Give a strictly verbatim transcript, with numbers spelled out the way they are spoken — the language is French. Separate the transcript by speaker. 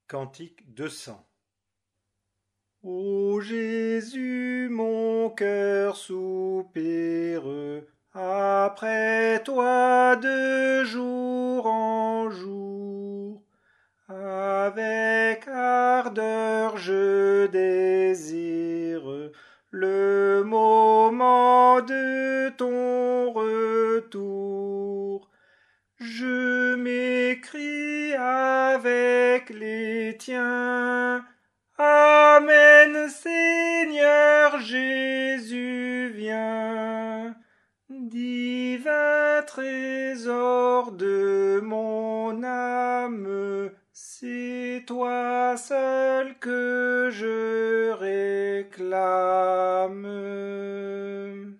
Speaker 1: Cantique deux cents. Ô Jésus, mon cœur soupire après toi de jour en jour. Avec ardeur je désire le moment de ton retour. Je m'écrie avec les tiens. Amen, Seigneur Jésus, viens. Divin trésor de mon âme, c'est toi seul que je réclame.